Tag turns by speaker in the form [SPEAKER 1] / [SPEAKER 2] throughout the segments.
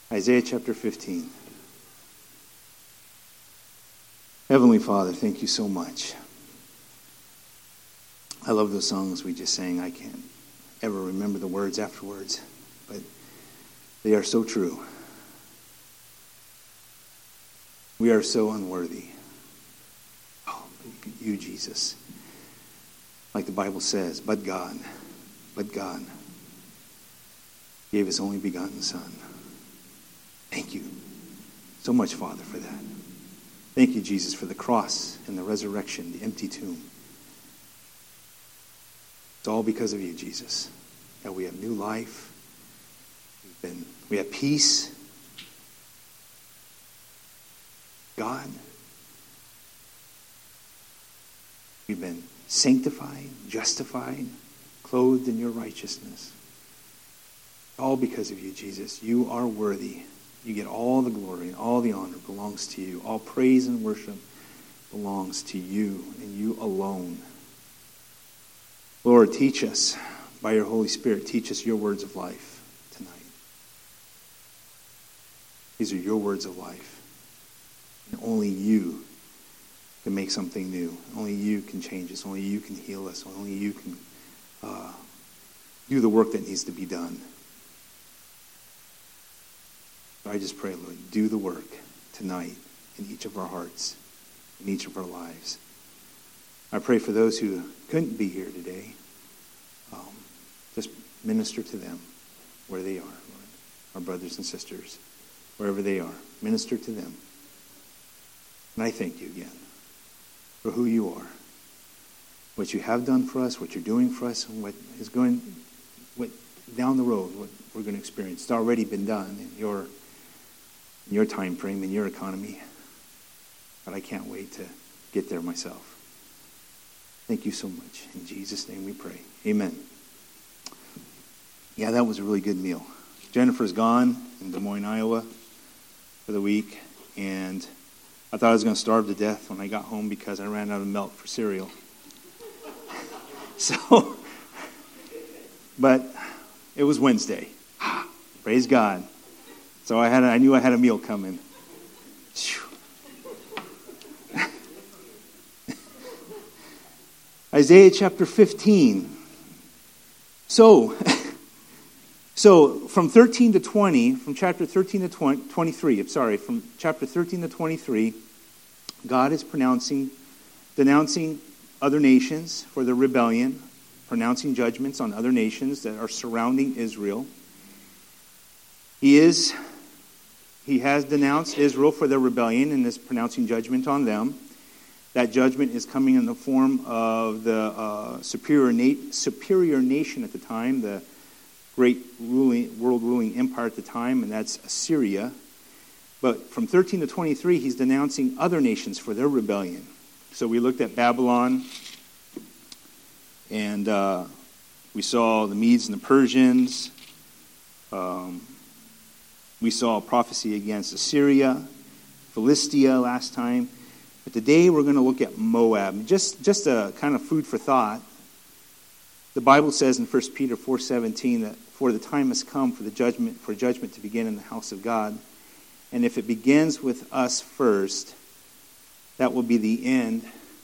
[SPEAKER 1] Isaiah chapter 15. Heavenly Father, thank you so much. I love those songs we just sang. I can't ever remember the words afterwards, but they are so true. We are so unworthy. Oh, you, Jesus. Like the Bible says, but God gave his only begotten Son. Thank you so much, Father, for that. Thank you, Jesus, for the cross and the resurrection, the empty tomb. It's all because of you, Jesus, that we have new life. We have peace. God, we've been sanctified, justified, clothed in your righteousness. All because of you, Jesus. You are worthy. You get all the glory and all the honor belongs to you. All praise and worship belongs to you and you alone. Lord, teach us by your Holy Spirit. Teach us your words of life tonight. These are your words of life. And only you can make something new. Only you can change us. Only you can heal us. Only you can do the work that needs to be done. I just pray, Lord, do the work tonight in each of our hearts, in each of our lives. I pray for those who couldn't be here today. Just minister to them where they are, Lord. Our brothers and sisters, wherever they are. Minister to them. And I thank you again for who you are, what you have done for us, what you're doing for us, and what down the road, what we're going to experience. It's already been done in your time frame, in your economy. But I can't wait to get there myself. Thank you so much. In Jesus' name we pray. Amen. Yeah, that was a really good meal. Jennifer's gone in Des Moines, Iowa for the week, and I thought I was going to starve to death when I got home because I ran out of milk for cereal. But it was Wednesday. Praise God. So I knew I had a meal coming. Isaiah chapter 15. So from 13 to 20, from chapter 13 to 23, from chapter 13 to 23, God is denouncing other nations for their rebellion, pronouncing judgments on other nations that are surrounding Israel. He has denounced Israel for their rebellion and is pronouncing judgment on them. That judgment is coming in the form of the superior nation at the time, the great world ruling empire at the time, and that's Assyria. But from 13 to 23, he's denouncing other nations for their rebellion. So we looked at Babylon, and we saw the Medes and the Persians. We saw a prophecy against Assyria, Philistia last time. But today we're going to look at Moab. Just a kind of food for thought. The Bible says in 1 Peter 4:17 that for the time has come for judgment to begin in the house of God. And if it begins with us first, that will be the end.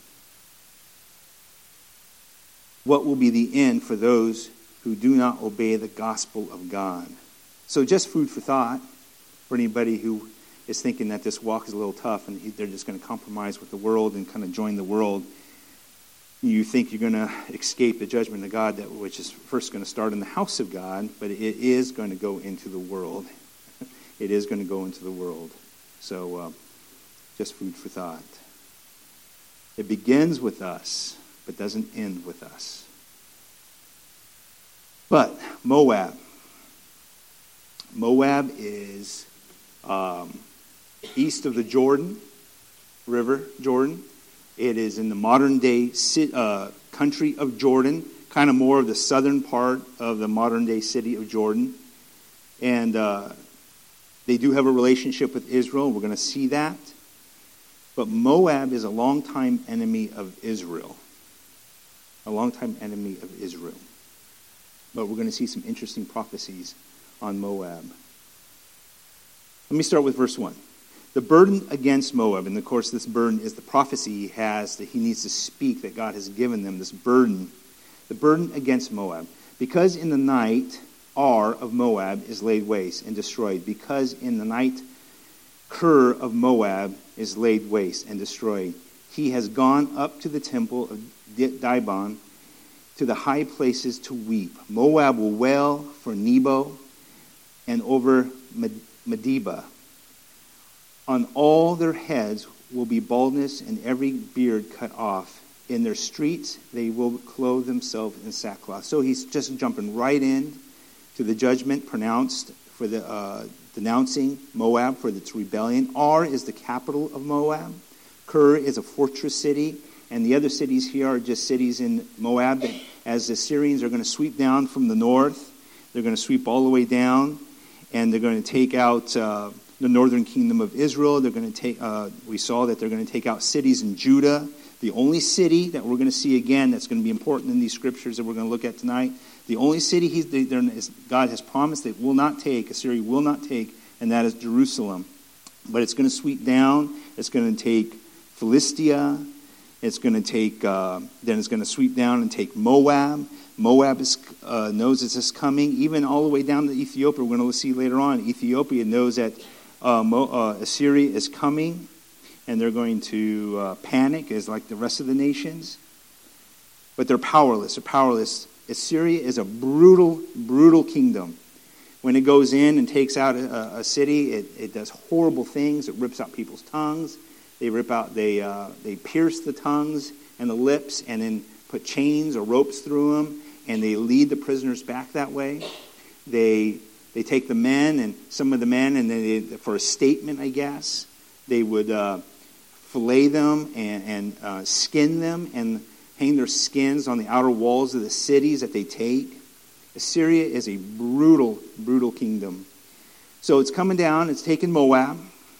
[SPEAKER 1] What will be the end for those who do not obey the gospel of God? So just food for thought for anybody who is thinking that this walk is a little tough and they're just going to compromise with the world and kind of join the world. You think you're going to escape the judgment of God, which is first going to start in the house of God, but it is going to go into the world. It is going to go into the world. So just food for thought. It begins with us, but doesn't end with us. But Moab. Moab is east of the Jordan River, Jordan. It is in the modern-day country of Jordan, kind of more of the southern part of the modern-day city of Jordan. And they do have a relationship with Israel. We're going to see that. But Moab is a longtime enemy of Israel. A longtime enemy of Israel. But we're going to see some interesting prophecies on Moab. Let me start with verse 1. The burden against Moab, and of course this burden is the prophecy he has that he needs to speak, that God has given them, this burden. The burden against Moab. Because in the night Ar of Moab is laid waste and destroyed. Because in the night Kir of Moab is laid waste and destroyed. He has gone up to the temple of Dibon, to the high places to weep. Moab will wail for Nebo and over Medeba. On all their heads will be baldness and every beard cut off. In their streets they will clothe themselves in sackcloth. So he's just jumping right in to the judgment pronounced for the denouncing Moab for its rebellion. Ar is the capital of Moab. Kir is a fortress city. And the other cities here are just cities in Moab that as the Syrians are going to sweep down from the north, they're going to sweep all the way down, and they're going to take out the northern kingdom of Israel. They're going to take. We saw that they're going to take out cities in Judah. The only city that we're going to see again that's going to be important in these scriptures that we're going to look at tonight, the only city God has promised that will not take, Assyria will not take, and that is Jerusalem. But it's going to sweep down. It's going to take Philistia. It's going to take, then it's going to sweep down and take Moab. Moab knows it's just coming, even all the way down to Ethiopia. We're going to see later on, Ethiopia knows that Assyria is coming, and they're going to panic as like the rest of the nations. But they're powerless. They're powerless. Assyria is a brutal, brutal kingdom. When it goes in and takes out a city, it does horrible things. It rips out people's tongues. They pierce the tongues and the lips and then put chains or ropes through them, and they lead the prisoners back that way. They take the men and some of the men, and then for a statement, I guess, they would fillet them and skin them and hang their skins on the outer walls of the cities that they take. Assyria is a brutal, brutal kingdom. So it's coming down. It's taking Moab.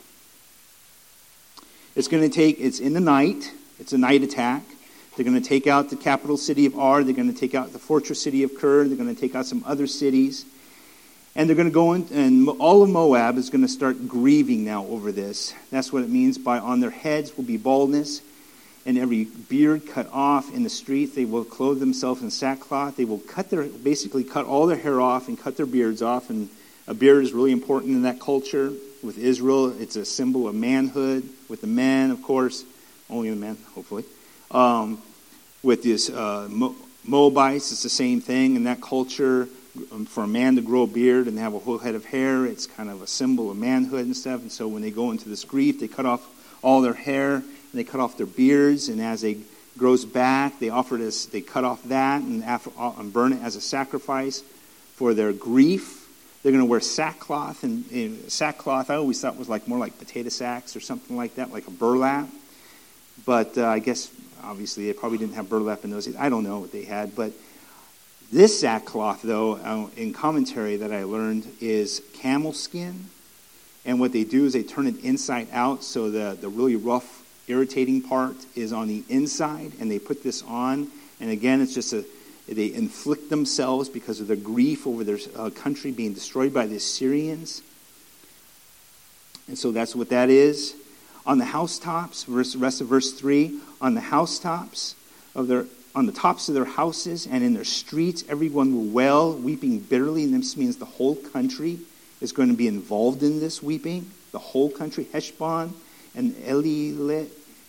[SPEAKER 1] It's in the night. It's a night attack. They're going to take out the capital city of Ar. They're going to take out the fortress city of Kir. They're going to take out some other cities. And they're going to go in, and all of Moab is going to start grieving now over this. That's what it means by on their heads will be baldness, and every beard cut off in the street. They will clothe themselves in sackcloth. They will basically cut all their hair off and cut their beards off. And a beard is really important in that culture. With Israel, it's a symbol of manhood. With the men, of course, only the men, hopefully. With this Moabites, it's the same thing in that culture. For a man to grow a beard and have a whole head of hair, it's kind of a symbol of manhood and stuff. And so when they go into this grief, they cut off all their hair and they cut off their beards. And as it grows back, they cut off that and burn it as a sacrifice for their grief. They're going to wear sackcloth, and sackcloth I always thought was more like potato sacks or something like that, like a burlap. But I guess, obviously, they probably didn't have burlap in those days. I don't know what they had. But this sackcloth, though, in commentary that I learned, is camel skin. And what they do is they turn it inside out, so the really rough, irritating part is on the inside, and they put this on. And again, it's just they inflict themselves because of their grief over their country being destroyed by the Assyrians. And so that's what that is. On the housetops, rest of verse 3, on the housetops on the tops of their houses and in their streets, everyone will wail, weeping bitterly. And this means the whole country is going to be involved in this weeping. The whole country, Heshbon and Elileh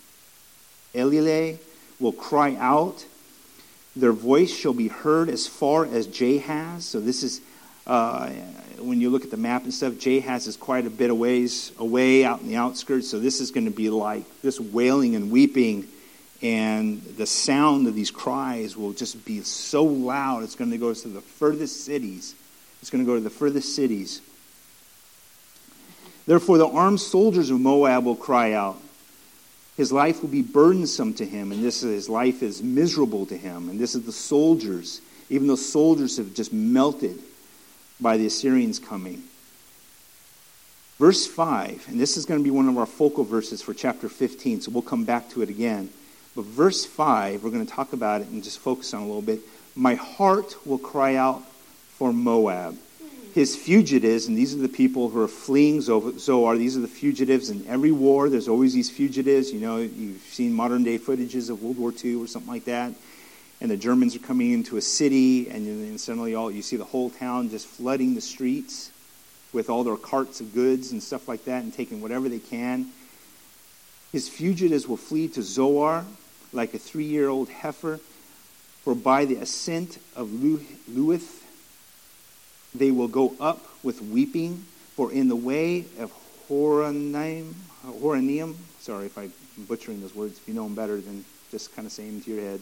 [SPEAKER 1] will cry out. Their voice shall be heard as far as Jahaz. So this is, when you look at the map and stuff, Jahaz is quite a bit of ways away out in the outskirts. So this is going to be like this wailing and weeping. And the sound of these cries will just be so loud. It's going to go to the furthest cities. It's going to go to the furthest cities. Therefore, the armed soldiers of Moab will cry out. His life will be burdensome to him, and his life is miserable to him. And this is the soldiers, even though soldiers have just melted by the Assyrians coming. Verse 5, and this is going to be one of our focal verses for chapter 15, so we'll come back to it again. But verse 5, we're going to talk about it and just focus on it a little bit. My heart will cry out for Moab. his fugitives, and these are the people who are fleeing Zoar. These are the fugitives in every war. There's always these fugitives. You know, you've seen modern-day footages of World War II or something like that. And the Germans are coming into a city, and suddenly you see the whole town just flooding the streets with all their carts of goods and stuff like that and taking whatever they can. His fugitives will flee to Zoar like a 3-year-old heifer, for by the ascent of Luhith they will go up with weeping, for in the way of Horonaim, sorry if I'm butchering those words, if you know them better than just kind of saying them to your head.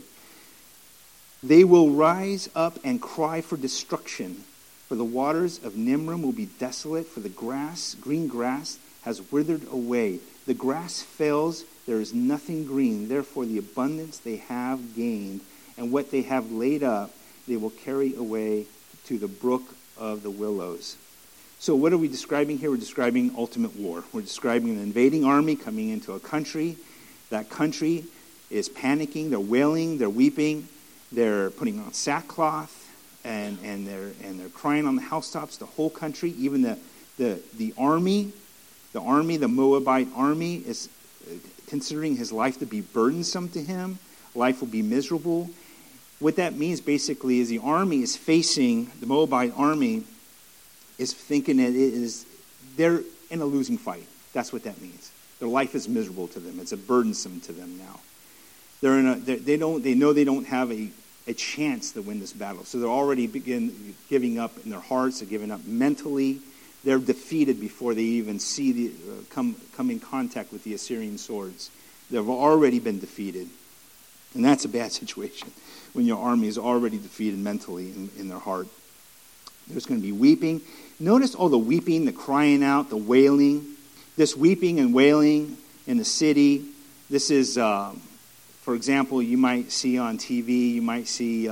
[SPEAKER 1] They will rise up and cry for destruction, for the waters of Nimrim will be desolate, for the green grass has withered away. The grass fails, there is nothing green, therefore the abundance they have gained, and what they have laid up, they will carry away to the brook of the willows. So what are we describing here? We're describing ultimate war. We're describing an invading army coming into a country. That country is panicking, they're wailing, they're weeping, they're putting on sackcloth, and they're crying on the housetops. The whole country, even the army, the Moabite army, is considering his life to be burdensome to him. Life will be miserable. What that means basically is the army is facing, the Moabite army is thinking that they're in a losing fight. That's what that means. Their life is miserable to them. It's a burdensome to them now. They know they don't have a chance to win this battle. So they're already giving up in their hearts. They're giving up mentally. They're defeated before they even see come in contact with the Assyrian swords. They've already been defeated. And that's a bad situation when your army is already defeated mentally in their heart. There's going to be weeping. Notice all the weeping, the crying out, the wailing. This weeping and wailing in the city. This is, for example, you might see on TV, you might see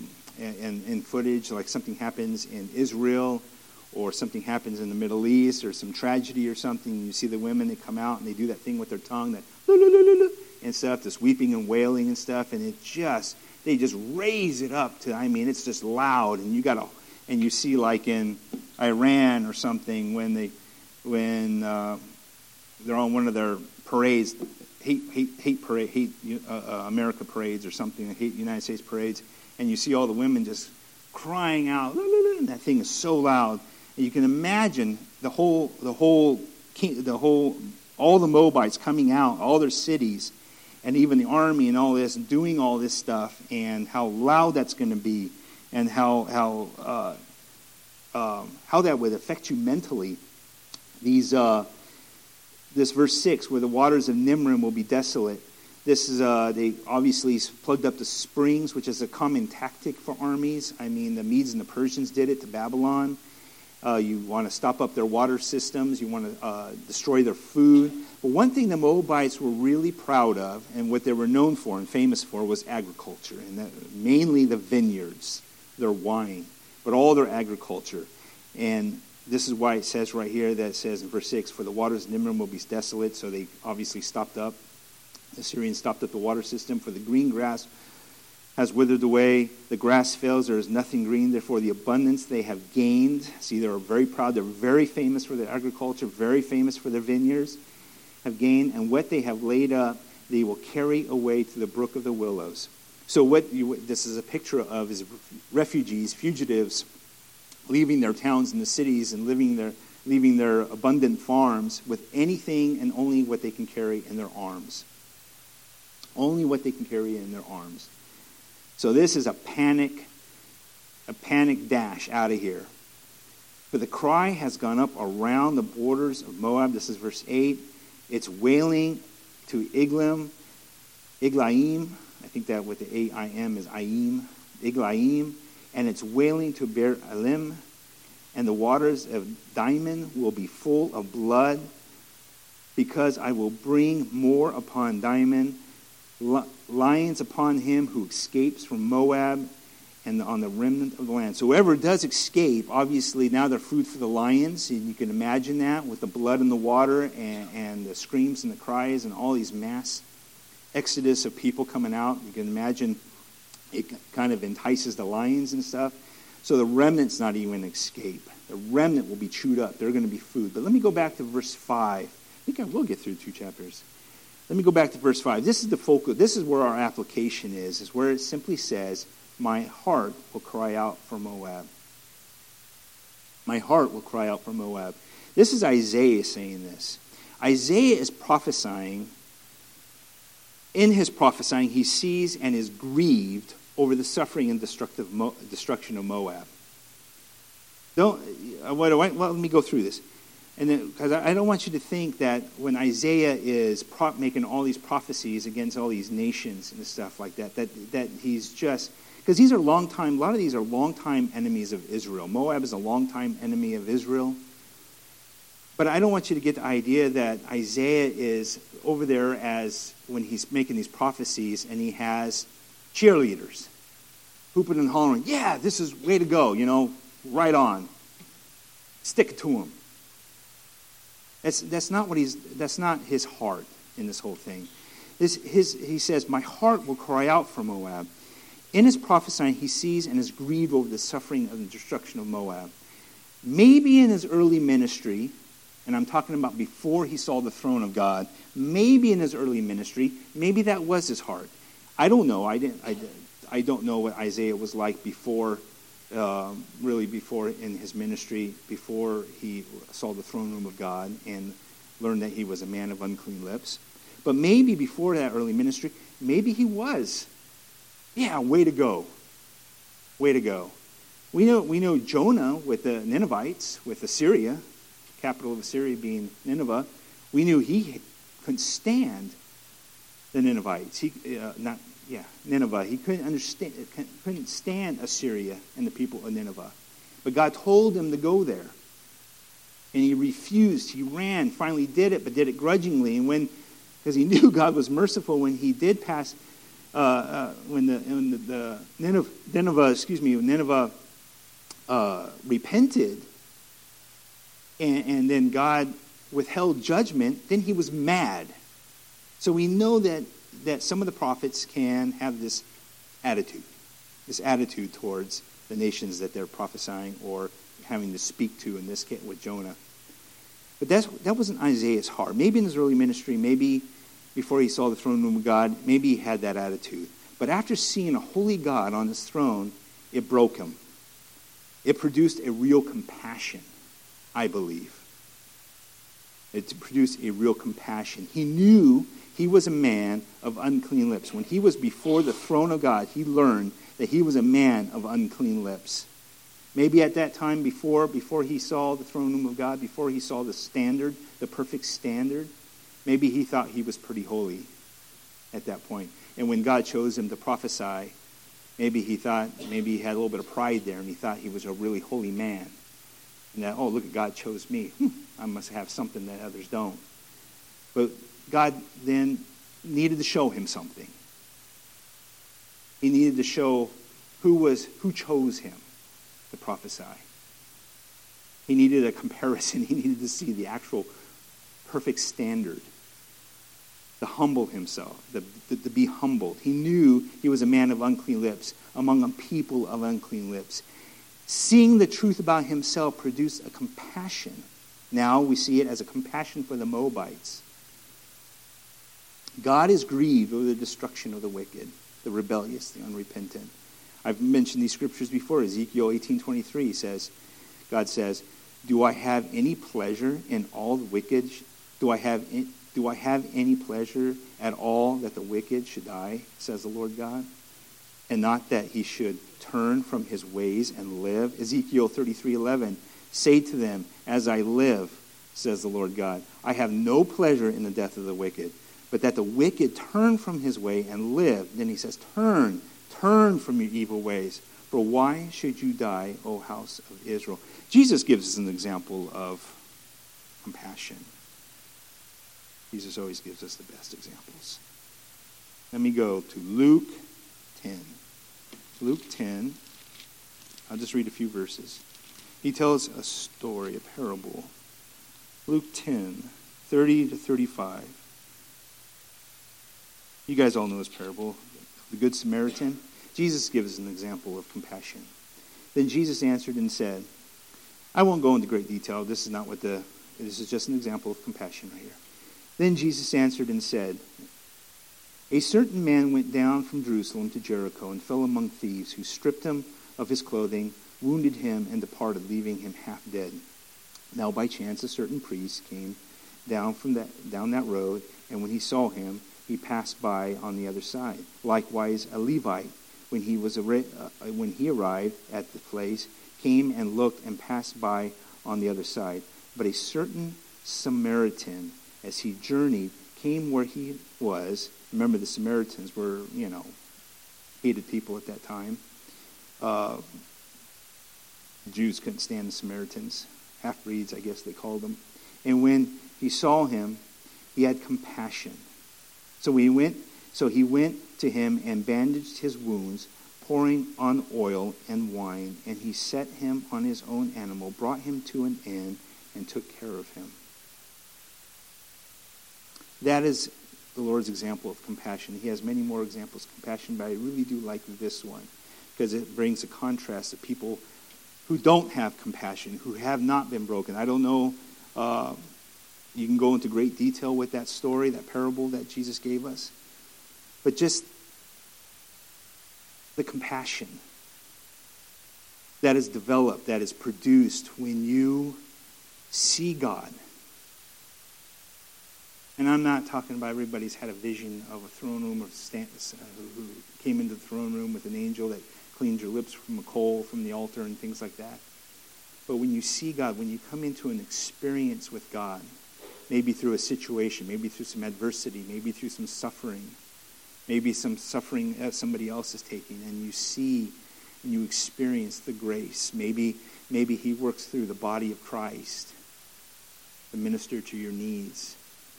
[SPEAKER 1] in footage, like something happens in Israel or something happens in the Middle East or some tragedy or something. You see the women, they come out and they do that thing with their tongue, that and stuff, this weeping and wailing and stuff, and they just raise it up to, it's just loud, and you see like in Iran or something when they're on one of their parades, hate America parades or something, hate United States parades, and you see all the women just crying out, and that thing is so loud, and you can imagine all the Moabites coming out, all their cities, and even the army and all this, and doing all this stuff, and how loud that's going to be, and how that would affect you mentally. This verse 6, where the waters of Nimrim will be desolate. This is they obviously plugged up the springs, which is a common tactic for armies. The Medes and the Persians did it to Babylon. You want to stop up their water systems. You want to destroy their food. But one thing the Moabites were really proud of, and what they were known for and famous for, was agriculture, and mainly the vineyards, their wine, but all their agriculture. And this is why it says right here, that it says in verse 6, for the waters of Nimrim will be desolate. So they obviously stopped up. The Syrians stopped up the water system. For the green grass has withered away. The grass fails. There is nothing green. Therefore, the abundance they have gained. See, they're very proud. They're very famous for their agriculture, very famous for their vineyards, have gained. And what they have laid up, they will carry away to the brook of the willows. So this is a picture of is refugees, fugitives, leaving their towns and the cities and leaving their abundant farms with anything and only what they can carry in their arms. Only what they can carry in their arms. So this is a panic dash out of here. For the cry has gone up around the borders of Moab. This is verse 8. It's wailing to Iglaim. I think that with the A-I-M is Aim. Iglaim. And it's wailing to Beer Elim. And the waters of Dimon will be full of blood, because I will bring more upon Dimon, lions upon him who escapes from Moab, and on the remnant of the land. So whoever does escape, obviously now they're food for the lions. And you can imagine that with the blood in the water and the screams and the cries and all these mass exodus of people coming out. You can imagine it kind of entices the lions and stuff. So the remnant's not even escape. The remnant will be chewed up. They're going to be food. But let me go back to verse 5. I think I will get through 2 chapters. Let me go back to verse 5. This is the focal. This is where our application is where it simply says, my heart will cry out for Moab. My heart will cry out for Moab. This is Isaiah saying this. Isaiah is prophesying. In his prophesying, he sees and is grieved over the suffering and destruction of Moab. Let me go through this. And because I don't want you to think that when Isaiah is making all these prophecies against all these nations and stuff like that, that he's just, because a lot of these are longtime enemies of Israel. Moab is a longtime enemy of Israel. But I don't want you to get the idea that Isaiah is over there as when he's making these prophecies and he has cheerleaders hooping and hollering, yeah, this is way to go, right on. Stick it to him. That's not his heart in this whole thing. He says, my heart will cry out for Moab. In his prophesying, he sees and is grieved over the suffering of the destruction of Moab. Maybe in his early ministry, and I'm talking about before he saw the throne of God, maybe in his early ministry, maybe that was his heart. I don't know. I don't know what Isaiah was like before in his ministry, before he saw the throne room of God and learned that he was a man of unclean lips. But maybe before that early ministry, maybe he was. Yeah, way to go. Way to go. We know Jonah with the Ninevites, with Assyria, capital of Assyria being Nineveh. We knew he couldn't stand the Ninevites. Nineveh. He couldn't stand Assyria and the people of Nineveh. But God told him to go there. And he refused. He ran, finally did it, but did it grudgingly. And because he knew God was merciful, when he did pass, when Nineveh repented, and then God withheld judgment, then he was mad. So we know that some of the prophets can have this attitude towards the nations that they're prophesying or having to speak to, in this case with Jonah. But that wasn't Isaiah's heart. Maybe in his early ministry, maybe before he saw the throne room of God, maybe he had that attitude. But after seeing a holy God on his throne, it broke him. It produced a real compassion, I believe. It produced a real compassion. He knew he was a man of unclean lips. When he was before the throne of God, he learned that he was a man of unclean lips. Maybe at that time, before he saw the throne room of God, before he saw the standard, the perfect standard, maybe he thought he was pretty holy at that point. And when God chose him to prophesy, maybe he had a little bit of pride there, and he thought he was a really holy man. And that, oh, look, God chose me. I must have something that others don't. But God then needed to show him something. He needed to show who chose him to prophesy. He needed a comparison. He needed to see the actual perfect standard. To humble himself, to be humbled. He knew he was a man of unclean lips, among a people of unclean lips. Seeing the truth about himself produced a compassion. Now we see it as a compassion for the Moabites. God is grieved over the destruction of the wicked, the rebellious, the unrepentant. I've mentioned these scriptures before. Ezekiel 18:23 says, God says, do I have any pleasure in all the wicked? Do I have any pleasure at all that the wicked should die, says the Lord God? And not that he should turn from his ways and live? Ezekiel 33:11, say to them, as I live, says the Lord God, I have no pleasure in the death of the wicked, but that the wicked turn from his way and live. Then he says, turn from your evil ways. For why should you die, O house of Israel? Jesus gives us an example of compassion. Jesus always gives us the best examples. Let me go to Luke 10. Luke 10. I'll just read a few verses. He tells a story, a parable. Luke 10, 30 to 35. You guys all know this parable. The Good Samaritan. Jesus gives an example of compassion. Then Jesus answered and said, I won't go into great detail. This is just an example of compassion right here. Then Jesus answered and said, a certain man went down from Jerusalem to Jericho and fell among thieves, who stripped him of his clothing, wounded him, and departed, leaving him half dead. Now by chance a certain priest came down that road, and when he saw him, he passed by on the other side. Likewise a Levite, when he arrived at the place, came and looked and passed by on the other side. But a certain Samaritan, as he journeyed, came where he was. Remember, the Samaritans were, hated people at that time. Jews couldn't stand the Samaritans. Half-breeds, I guess they called them. And when he saw him, he had compassion. So he went to him and bandaged his wounds, pouring on oil and wine, and he set him on his own animal, brought him to an inn, and took care of him. That is the Lord's example of compassion. He has many more examples of compassion, but I really do like this one because it brings a contrast to people who don't have compassion, who have not been broken. I don't know, you can go into great detail with that story, that parable that Jesus gave us, but just the compassion that is developed, that is produced when you see God. And I'm not talking about everybody's had a vision of a throne room or who came into the throne room with an angel that cleaned your lips from a coal from the altar and things like that. But when you see God, when you come into an experience with God, maybe through a situation, maybe through some adversity, maybe through some suffering, maybe some suffering that somebody else is taking, and you see and you experience the grace. Maybe he works through the body of Christ to minister to your needs.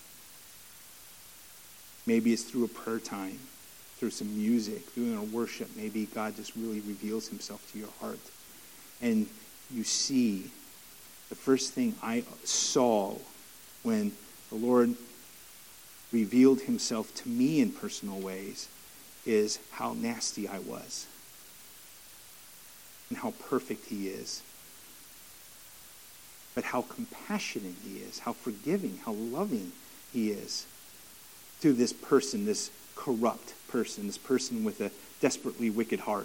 [SPEAKER 1] Maybe it's through a prayer time, through some music, through a worship. Maybe God just really reveals himself to your heart. And you see, the first thing I saw when the Lord revealed himself to me in personal ways is how nasty I was and how perfect he is. But how compassionate he is, how forgiving, how loving he is to this person, this corrupt person, this person with a desperately wicked heart.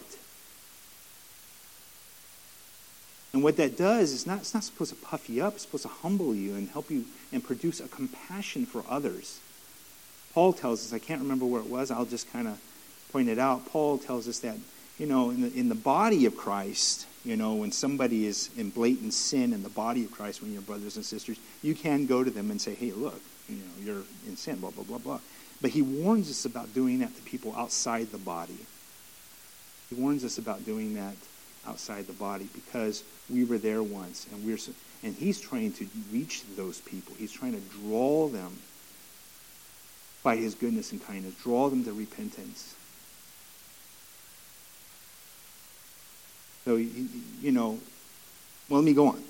[SPEAKER 1] And what that does is it's not supposed to puff you up, it's supposed to humble you and help you and produce a compassion for others. Paul tells us, I can't remember where it was, I'll just kind of point it out. Paul tells us that, in the body of Christ, when somebody is in blatant sin in the body of Christ, when you're brothers and sisters, you can go to them and say, hey, look, you're in sin, blah, blah, blah, blah. But he warns us about doing that to people outside the body. He warns us about doing that outside the body because we were there once, and he's trying to reach those people. He's trying to draw them by his goodness and kindness, draw them to repentance. So, let me go on.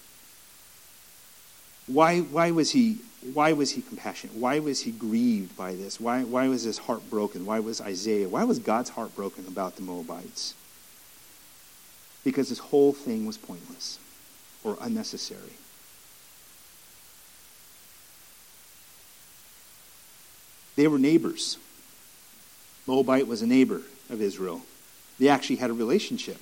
[SPEAKER 1] Why was he compassionate? Why was he grieved by this? Why was his heart broken? Why was God's heart broken about the Moabites? Because this whole thing was pointless or unnecessary. They were neighbors. Moabite was a neighbor of Israel. They actually had a relationship.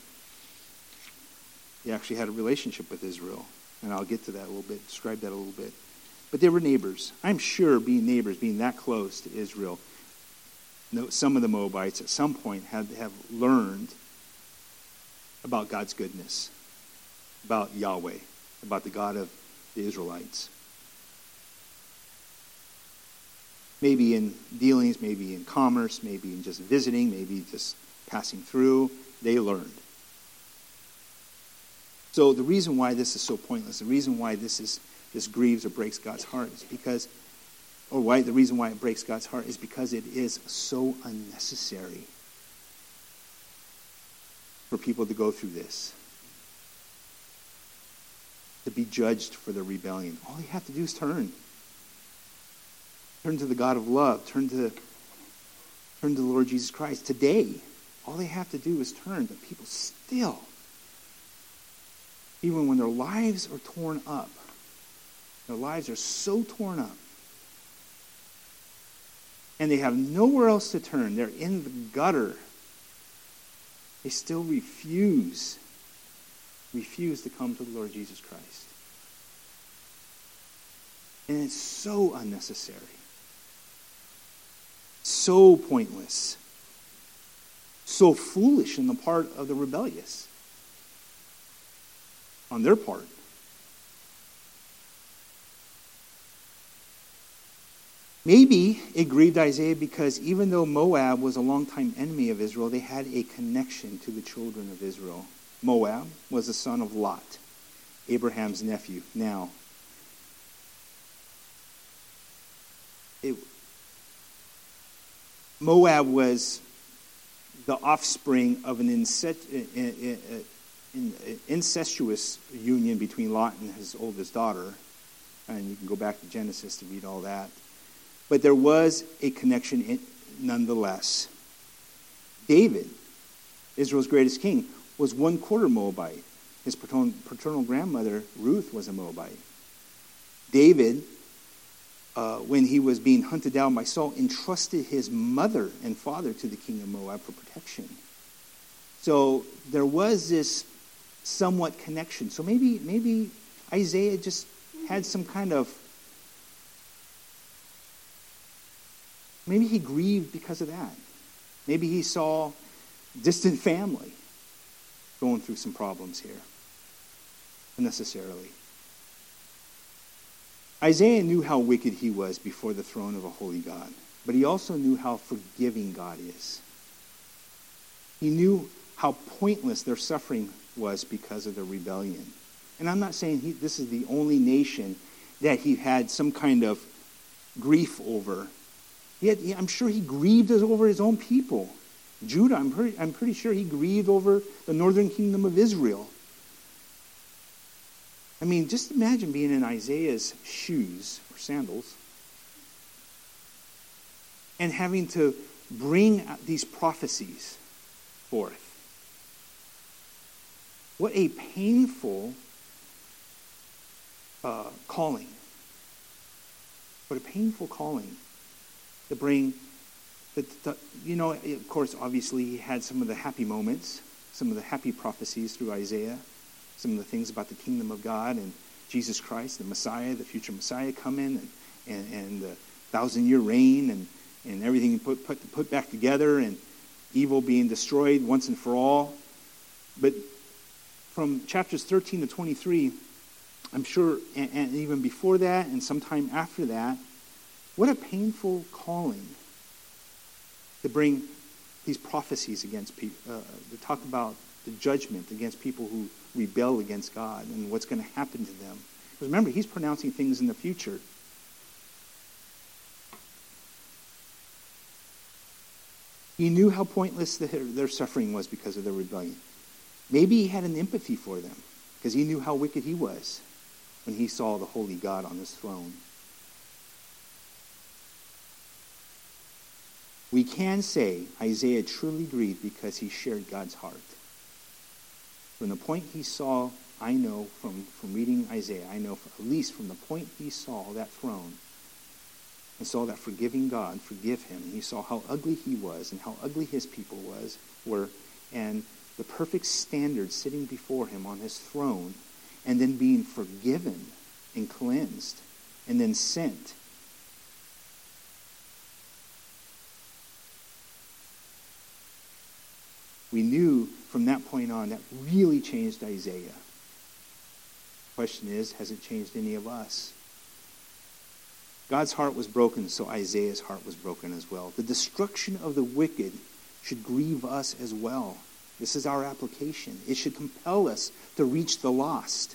[SPEAKER 1] With Israel. And I'll get to that a little bit, describe that a little bit. But they were neighbors. I'm sure being that close to Israel, some of the Moabites at some point had to have learned about God's goodness, about Yahweh, about the God of the Israelites. Maybe in dealings, maybe in commerce, maybe in just visiting, maybe just passing through, they learned. So the reason why this is so pointless, the reason why this grieves or breaks God's heart is because, the reason why it breaks God's heart is because it is so unnecessary for people to go through this, to be judged for their rebellion. All you have to do is turn to the God of love, turn to the Lord Jesus Christ. Today, all they have to do is turn, but people still even when their lives are torn up, their lives are so torn up, and they have nowhere else to turn, they're in the gutter, they still refuse to come to the Lord Jesus Christ. And it's so unnecessary, so pointless, so foolish on the part of the rebellious, on their part. Maybe it grieved Isaiah because even though Moab was a longtime enemy of Israel, they had a connection to the children of Israel. Moab was the son of Lot, Abraham's nephew. Now, Moab was the offspring of an incestuous union between Lot and his oldest daughter. And you can go back to Genesis to read all that. But there was a connection nonetheless. David, Israel's greatest king, was 1/4 Moabite. His paternal grandmother, Ruth, was a Moabite. David, when he was being hunted down by Saul, entrusted his mother and father to the king of Moab for protection. So there was this somewhat connection. So maybe Isaiah just had some kind of, maybe he grieved because of that. Maybe he saw distant family going through some problems here, unnecessarily. Isaiah knew how wicked he was before the throne of a holy God, but he also knew how forgiving God is. He knew how pointless their suffering was because of their rebellion. And I'm not saying this is the only nation that he had some kind of grief over. I'm sure he grieved over his own people. Judah, I'm pretty sure he grieved over the northern kingdom of Israel. I mean, just imagine being in Isaiah's shoes or sandals and having to bring these prophecies forth. What a painful calling. What a painful calling to bring, of course, obviously he had some of the happy moments, some of the happy prophecies through Isaiah, some of the things about the kingdom of God and Jesus Christ, the Messiah, the future Messiah coming, and the 1,000-year reign, and everything put back together, and evil being destroyed once and for all. But from chapters 13 to 23, I'm sure, and even before that, and sometime after that, what a painful calling to bring these prophecies against people, to talk about the judgment against people who rebel against God and what's going to happen to them. Because remember, he's pronouncing things in the future. He knew how pointless their suffering was because of their rebellion. Maybe he had an empathy for them because he knew how wicked he was when he saw the holy God on his throne. We can say Isaiah truly grieved because he shared God's heart. From the point he saw, I know from reading Isaiah, I know at least from the point he saw that throne and saw that forgiving God forgive him, and he saw how ugly he was and how ugly his people were, and the perfect standard sitting before him on his throne, and then being forgiven and cleansed and then sent. We knew from that point on that really changed Isaiah. The question is, has it changed any of us? God's heart was broken, so Isaiah's heart was broken as well. The destruction of the wicked should grieve us as well. This is our application. It should compel us to reach the lost.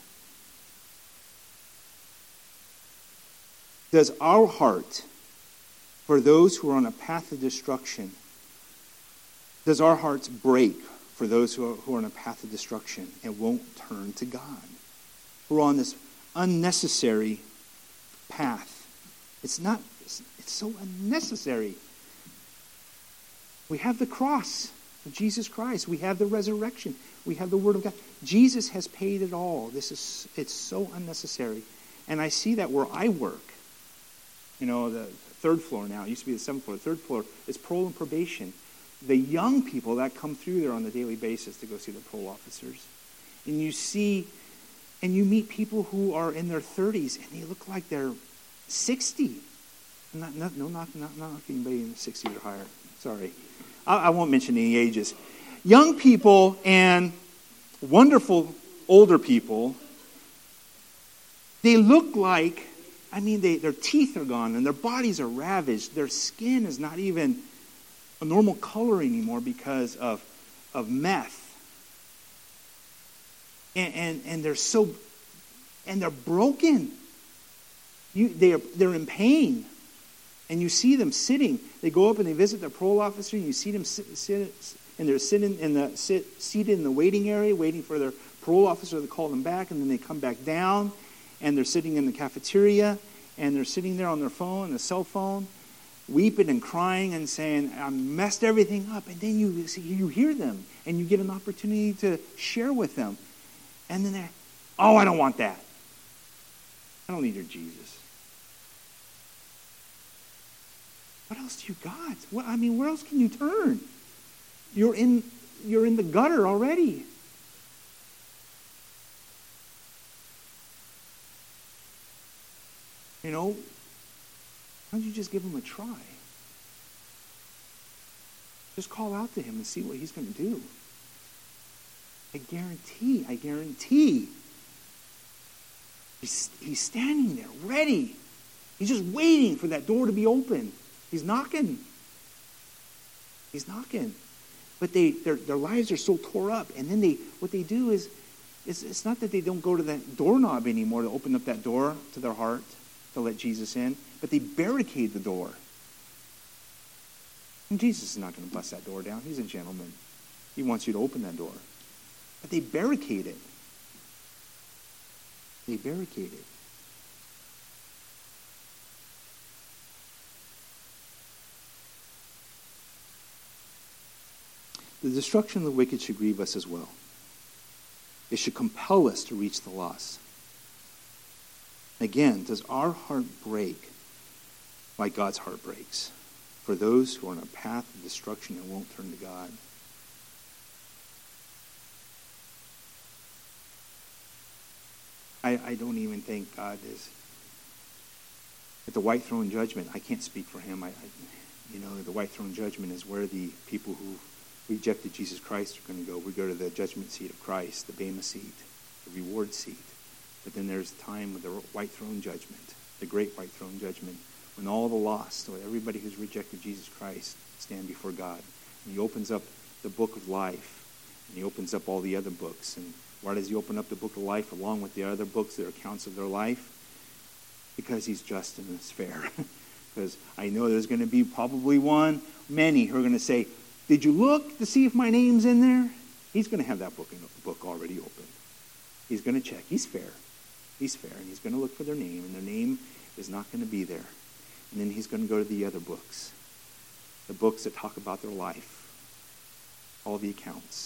[SPEAKER 1] Does our heart, for those who are on a path of destruction, does our hearts break for those who are on a path of destruction and won't turn to God? We're on this unnecessary path. It's so unnecessary. We have the cross. Jesus Christ. We have the resurrection. We have the Word of God. Jesus has paid it all. It's so unnecessary. And I see that where I work. You know, the third floor now. It used to be the seventh floor. The third floor is parole and probation. The young people that come through there on a daily basis to go see the parole officers. And you see, and you meet people who are in their 30s, and they look like they're 60. Not anybody in the 60s or higher. Sorry. I won't mention any ages. Young people and wonderful older people, they look like, their teeth are gone and their bodies are ravaged. Their skin is not even a normal color anymore because of meth. And they're broken. They're in pain. And you see them sitting. They go up and they visit their parole officer. And you see them they're seated in the waiting area, waiting for their parole officer to call them back. And then they come back down, and they're sitting in the cafeteria, and they're sitting there on their phone, the cell phone, weeping and crying and saying, "I messed everything up." And then you hear them, and you get an opportunity to share with them, and then they're, "Oh, I don't want that. I don't need your Jesus." What else do you got? Where else can you turn? You're in the gutter already. You know, why don't you just give him a try? Just call out to him and see what he's going to do. I guarantee. He's standing there, ready. He's just waiting for that door to be open. He's knocking. But their lives are so tore up. And then what they do is it's not that they don't go to that doorknob anymore to open up that door to their heart to let Jesus in, but they barricade the door. And Jesus is not going to bust that door down. He's a gentleman. He wants you to open that door. But they barricade it. The destruction of the wicked should grieve us as well. It should compel us to reach the lost. Again, does our heart break like God's heart breaks for those who are on a path of destruction and won't turn to God? I don't even think God is at the white throne judgment. I can't speak for him. The white throne judgment is where the people who rejected Jesus Christ are going to go. We go to the judgment seat of Christ, the Bema seat, the reward seat. But then there's a time with the white throne judgment, the great white throne judgment, when all the lost, or everybody who's rejected Jesus Christ, stand before God. And he opens up the book of life, and he opens up all the other books. And why does he open up the book of life along with the other books that are accounts of their life? Because he's just and it's fair. Because I know there's going to be probably many who are going to say, "Did you look to see if my name's in there?" He's going to have that book already open. He's going to check. He's fair. And he's going to look for their name, and their name is not going to be there. And then he's going to go to the other books, the books that talk about their life, all the accounts.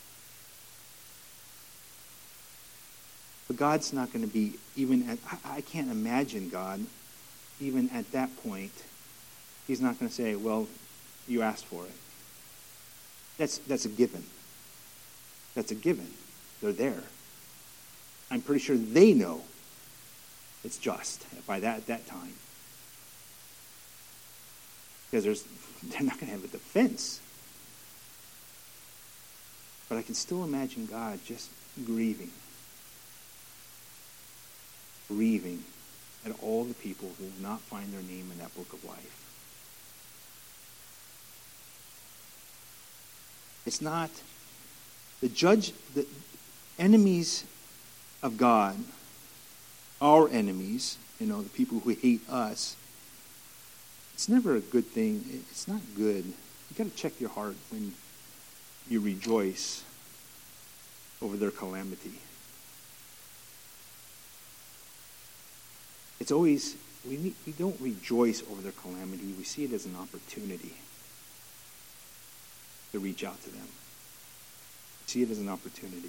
[SPEAKER 1] But God's not going to be I can't imagine God, even at that point, he's not going to say, "Well, you asked for it." That's a given. That's a given. They're there. I'm pretty sure they know it's just by that time. Because they're not going to have a defense. But I can still imagine God just grieving at all the people who will not find their name in that book of life. It's not the enemies of God, our enemies, the people who hate us. It's never a good thing. It's not good. You got to check your heart when you rejoice over their calamity. It's always, we don't rejoice over their calamity. We see it as an opportunity. to reach out to them. See it as an opportunity.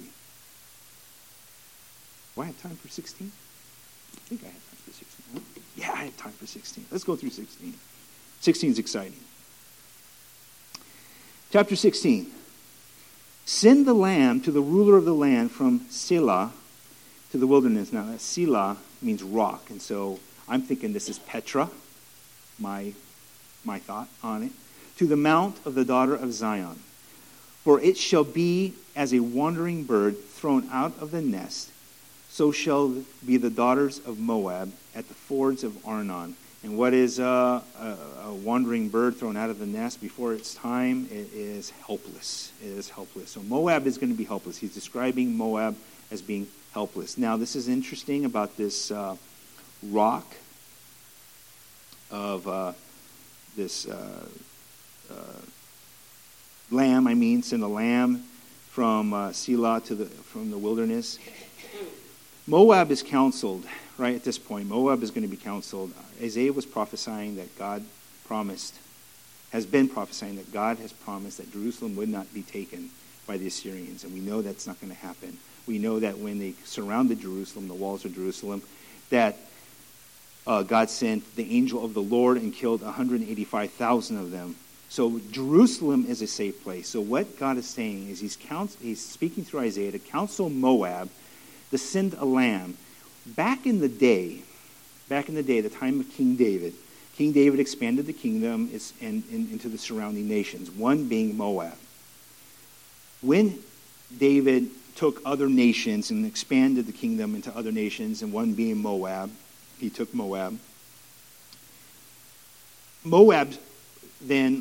[SPEAKER 1] Do I have time for 16? I think I have time for 16. Huh? Yeah, I have time for 16. Let's go through 16. 16 is exciting. Chapter 16. Send the lamb to the ruler of the land from Selah to the wilderness. Now, Selah means rock, and so I'm thinking this is Petra, my thought on it, to the mount of the daughter of Zion. For it shall be as a wandering bird thrown out of the nest, so shall be the daughters of Moab at the fords of Arnon. And what is a wandering bird thrown out of the nest before its time? It is helpless. It is helpless. So Moab is going to be helpless. He's describing Moab as being helpless. Now, this is interesting about this rock of this lamb. Send a lamb from Selah from the wilderness. Moab is counseled, right at this point. Moab is going to be counseled. Isaiah was prophesying that has been prophesying that God has promised that Jerusalem would not be taken by the Assyrians. And we know that's not going to happen. We know that when they surrounded Jerusalem, the walls of Jerusalem, that God sent the angel of the Lord and killed 185,000 of them. So Jerusalem is a safe place. So what God is saying is he's speaking through Isaiah to counsel Moab to send a lamb. Back in the day, the time of King David expanded the kingdom into the surrounding nations, one being Moab. When David took other nations and expanded the kingdom into other nations, and one being Moab, he took Moab. Moab then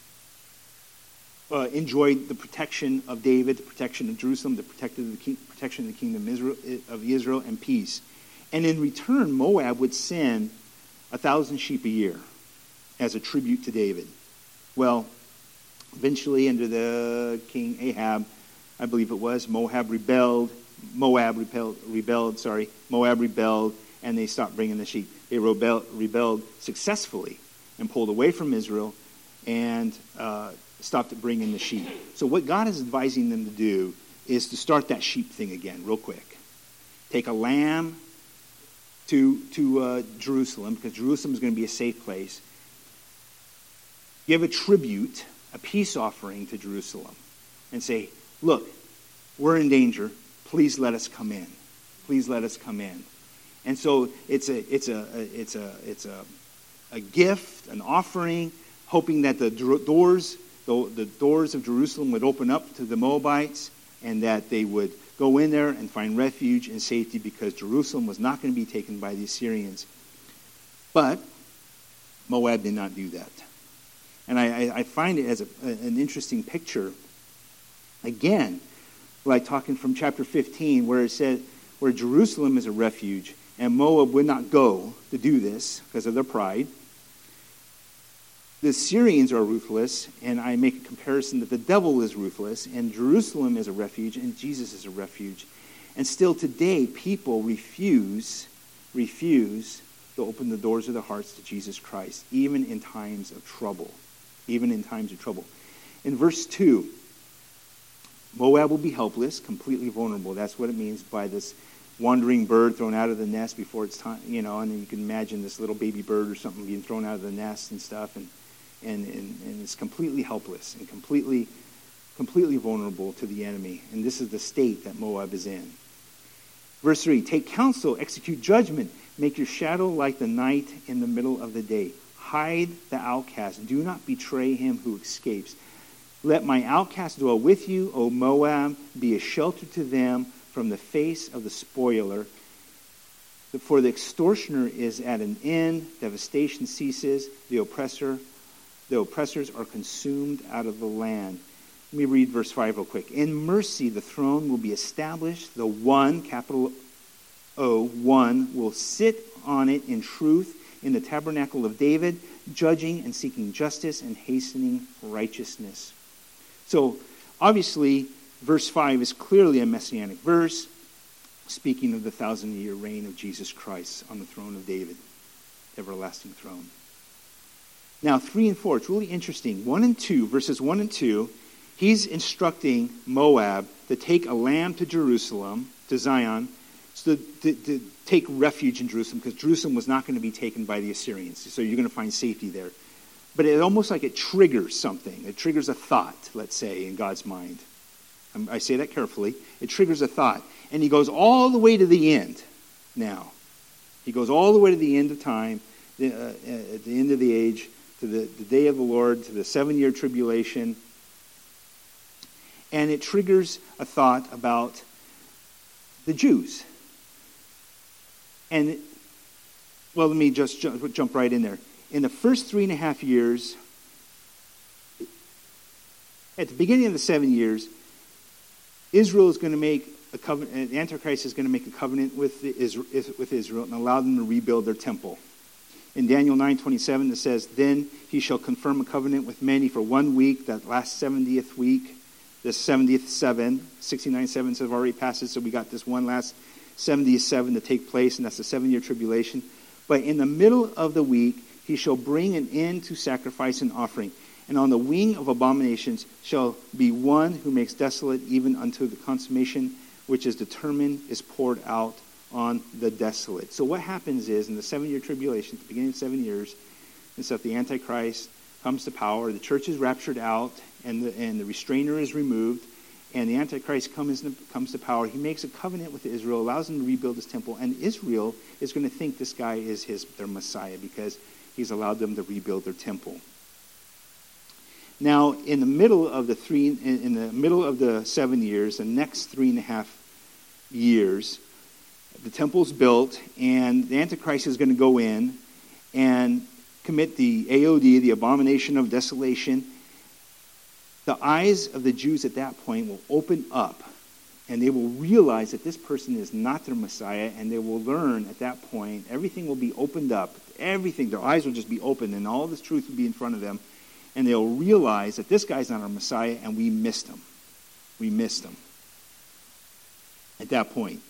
[SPEAKER 1] enjoyed the protection of David, the protection of Jerusalem, the protection of the kingdom of Israel, and peace. And in return, Moab would send 1,000 sheep a year as a tribute to David. Well, eventually, under the king Ahab, I believe it was, Moab rebelled, and they stopped bringing the sheep. They rebelled successfully and pulled away from Israel and stopped bringing the sheep. So what God is advising them to do is to start that sheep thing again real quick. Take a lamb to Jerusalem, because Jerusalem is going to be a safe place. Give a tribute, a peace offering to Jerusalem, and say, look, we're in danger. Please let us come in. Please let us come in. And so it's a gift, an offering, hoping that the doors of Jerusalem would open up to the Moabites, and that they would go in there and find refuge and safety, because Jerusalem was not going to be taken by the Assyrians. But Moab did not do that. And I find it as an interesting picture. Again, like talking from chapter 15, where it said, where Jerusalem is a refuge, and Moab would not go to do this because of their pride. The Assyrians are ruthless, and I make a comparison that the devil is ruthless, and Jerusalem is a refuge, and Jesus is a refuge. And still today, people refuse to open the doors of their hearts to Jesus Christ, even in times of trouble. Even in times of trouble. In verse 2, Moab will be helpless, completely vulnerable. That's what it means by this wandering bird thrown out of the nest before its time, and then you can imagine this little baby bird or something being thrown out of the nest and stuff, and it's completely helpless and completely vulnerable to the enemy. And this is the state that Moab is in. Verse 3, take counsel, execute judgment, make your shadow like the night in the middle of the day. Hide the outcast, do not betray him who escapes. Let my outcast dwell with you, O Moab, be a shelter to them from the face of the spoiler. For the extortioner is at an end, devastation ceases, the oppressors are consumed out of the land. Let me read verse 5 real quick. In mercy the throne will be established. The one, capital O, one, will sit on it in truth in the tabernacle of David, judging and seeking justice and hastening righteousness. So, obviously, verse 5 is clearly a messianic verse, speaking of the 1,000-year reign of Jesus Christ on the throne of David, everlasting throne. Now, 3 and 4, it's really interesting. 1 and 2, verses 1 and 2, He's instructing Moab to take a lamb to Jerusalem, to Zion, so to take refuge in Jerusalem, because Jerusalem was not going to be taken by the Assyrians. So you're going to find safety there. But it almost like it triggers something. It triggers a thought, let's say, in God's mind. I say that carefully. It triggers a thought. And he goes all the way to the end now. He goes all the way to the end of time, at the end of the age, to the day of the Lord, to the 7-year tribulation. And it triggers a thought about the Jews. And, well, let me just jump right in there. In the first 3.5 years, at the beginning of the 7 years, Israel is going to make a covenant. The Antichrist is going to make a covenant with Israel and allow them to rebuild their temple. In Daniel 9:27, it says, "Then he shall confirm a covenant with many for 1 week, that last 70th week, the 70th 7, 69 sevens have already passed, so we got this one last 70th 7 to take place, and that's the 7-year tribulation. But in the middle of the week, he shall bring an end to sacrifice and offering. And on the wing of abominations shall be one who makes desolate, even unto the consummation which is determined is poured out on the desolate." So what happens is, in the 7-year tribulation, at the beginning of 7 years, and so the Antichrist comes to power, the church is raptured out, and the restrainer is removed, and the Antichrist comes to power. He makes a covenant with Israel, allows them to rebuild his temple, and Israel is going to think this guy is their Messiah because he's allowed them to rebuild their temple. Now, in the middle of the 7 years, the next 3.5 years, the temple's built, and the Antichrist is going to go in and commit the AOD, the abomination of desolation. The eyes of the Jews at that point will open up, and they will realize that this person is not their Messiah, and they will learn at that point, everything will be opened up. Everything, their eyes will just be open, and all this truth will be in front of them, and they'll realize that this guy's not our Messiah, and we missed him. We missed him at that point.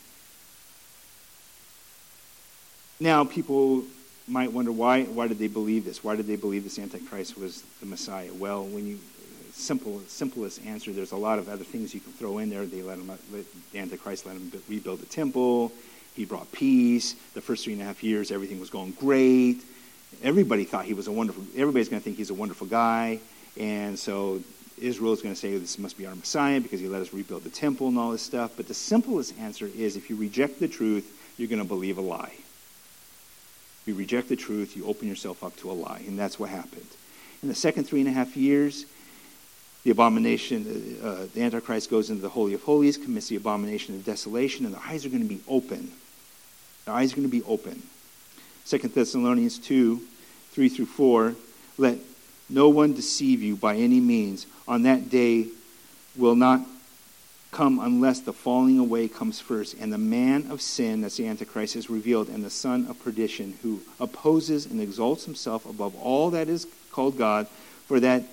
[SPEAKER 1] Now, people might wonder, why did they believe this? Why did they believe this Antichrist was the Messiah? Well, simplest answer, there's a lot of other things you can throw in there. The Antichrist let him rebuild the temple. He brought peace. The first 3.5 years, everything was going great. Everybody thought everybody's going to think he's a wonderful guy. And so Israel's going to say, this must be our Messiah because he let us rebuild the temple and all this stuff. But the simplest answer is, if you reject the truth, you're going to believe a lie. If you reject the truth, you open yourself up to a lie. And that's what happened. In the second 3.5 years, the abomination, the Antichrist goes into the Holy of Holies, commits the abomination of desolation, and their eyes are going to be open. Their eyes are going to be open. 2 Thessalonians 2:3-4, "Let no one deceive you by any means. On that day will not come unless the falling away comes first, and the man of sin," that's the Antichrist, "is revealed, and the son of perdition, who opposes and exalts himself above all that is called God, that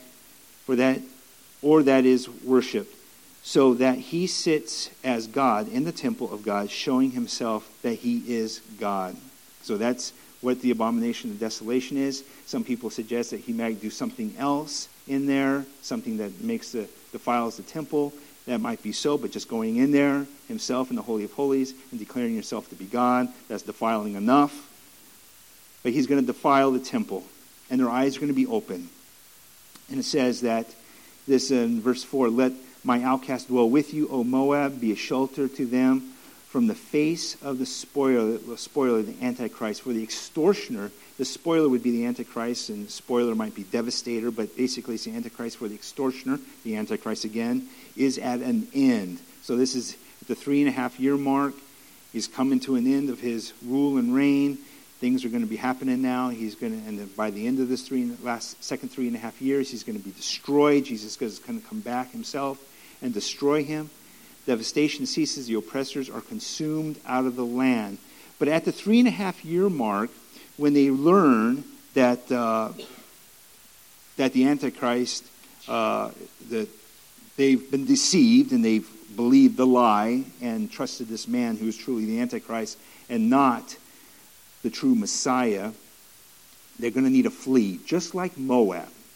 [SPEAKER 1] is worshipped, so that he sits as God in the temple of God, showing himself that he is God." So that's what the abomination of desolation is. Some people suggest that he might do something else in there, something that defiles the temple. That might be so, but just going in there himself in the Holy of Holies and declaring yourself to be God, that's defiling enough. But he's going to defile the temple, and their eyes are going to be open. And it says that this in verse 4, "Let my outcast dwell with you, O Moab, be a shelter to them from the face of the spoiler, the Antichrist." For the extortioner, the spoiler would be the Antichrist, and the spoiler might be devastator, but basically it's the Antichrist. For the extortioner, the Antichrist again, is at an end. So this is at the 3.5 year mark. He's coming to an end of his rule and reign. Things are going to be happening now. And by the end of this second 3.5 years, he's going to be destroyed. Jesus is going to come back himself and destroy him. Devastation ceases. The oppressors are consumed out of the land. But at the 3.5 year mark, when they learn that the Antichrist, that they've been deceived and they've believed the lie and trusted this man who is truly the Antichrist and not the true Messiah, they're going to need to flee, just like Moab.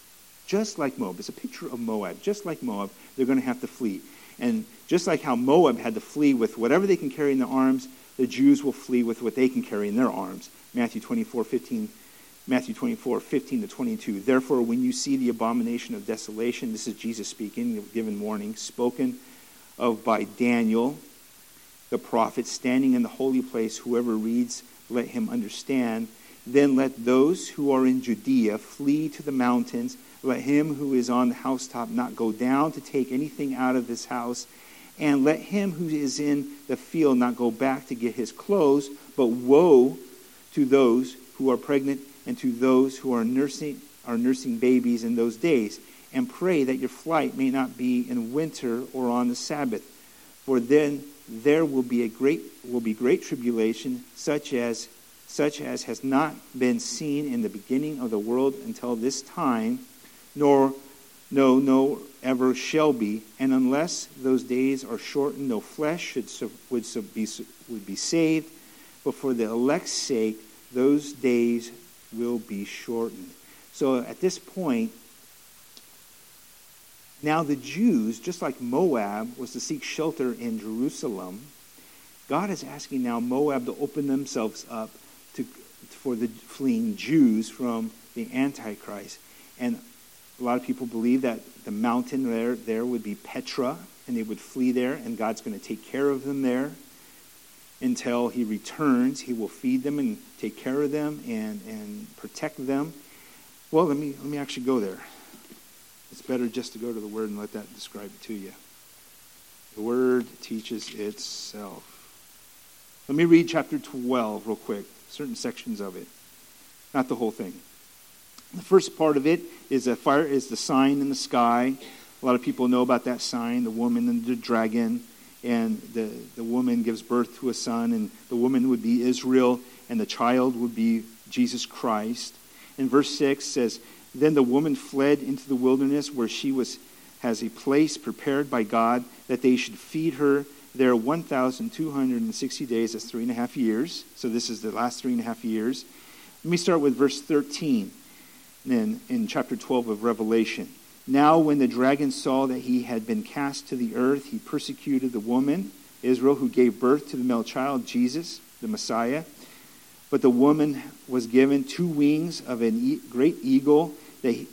[SPEAKER 1] Just like Moab. It's a picture of Moab. Just like Moab, they're going to have to flee. And just like how Moab had to flee with whatever they can carry in their arms, the Jews will flee with what they can carry in their arms. Matthew 24:15 to 22. Therefore, when you see the abomination of desolation, this is Jesus speaking, given warning, spoken of by Daniel, the prophet, standing in the holy place, whoever reads, let him understand. Then let those who are in Judea flee to the mountains. Let him who is on the housetop not go down to take anything out of his house. And let him who is in the field not go back to get his clothes. But woe to those who are pregnant and to those who are nursing babies in those days. And pray that your flight may not be in winter or on the Sabbath. For then there will be great tribulation, such as has not been seen in the beginning of the world until this time, nor ever shall be. And unless those days are shortened, no flesh would be saved. But for the elect's sake, those days will be shortened. So at this point, now the Jews, just like Moab was to seek shelter in Jerusalem, God is asking now Moab to open themselves up for the fleeing Jews from the Antichrist. And a lot of people believe that the mountain there would be Petra, and they would flee there, and God's going to take care of them there until he returns. He will feed them and take care of them and protect them. Well, let me actually go there. It's better just to go to the Word and let that describe it to you. The Word teaches itself. Let me read chapter 12 real quick, certain sections of it. Not the whole thing. The first part of it is the sign in the sky. A lot of people know about that sign, the woman and the dragon. And the woman gives birth to a son, and the woman would be Israel, and the child would be Jesus Christ. And verse 6 says, then the woman fled into the wilderness where she has a place prepared by God that they should feed her there 1,260 days. That's 3.5 years. So this is the last 3.5 years. Let me start with verse 13 then in chapter 12 of Revelation. Now when the dragon saw that he had been cast to the earth, he persecuted the woman, Israel, who gave birth to the male child, Jesus, the Messiah. But the woman was given 2 wings of a great eagle that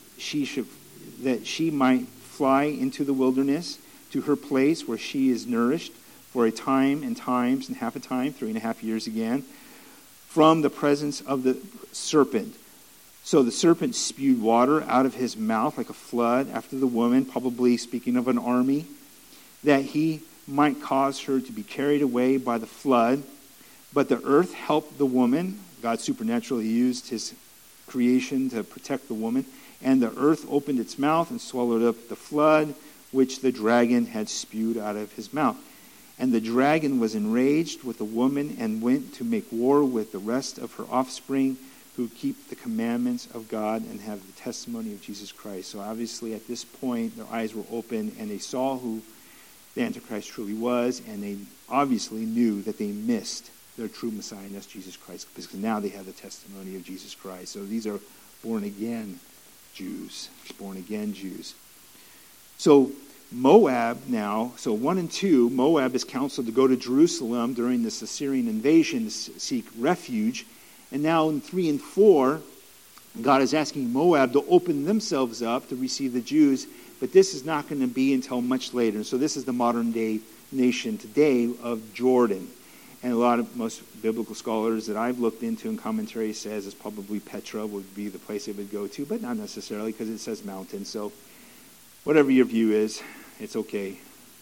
[SPEAKER 1] she might fly into the wilderness to her place where she is nourished for a time and times and half a time, 3.5 years again, from the presence of the serpent. So the serpent spewed water out of his mouth like a flood after the woman, probably speaking of an army, that he might cause her to be carried away by the flood. But the earth helped the woman. God supernaturally used his creation to protect the woman. And the earth opened its mouth and swallowed up the flood, which the dragon had spewed out of his mouth. And the dragon was enraged with the woman and went to make war with the rest of her offspring, who keep the commandments of God and have the testimony of Jesus Christ. So obviously at this point, their eyes were open and they saw who the Antichrist truly was, and they obviously knew that they missed their true Messiah, and that's Jesus Christ, because now they have the testimony of Jesus Christ. So these are born-again Jews. Born-again Jews. So Moab now, so 1 and 2, Moab is counseled to go to Jerusalem during this Assyrian invasion to seek refuge. And now in 3 and 4, God is asking Moab to open themselves up to receive the Jews, but this is not going to be until much later. So this is the modern day nation today of Jordan. And most biblical scholars that I've looked into in commentary says it's probably Petra would be the place it would go to, but not necessarily because it says mountain. So whatever your view is, it's okay.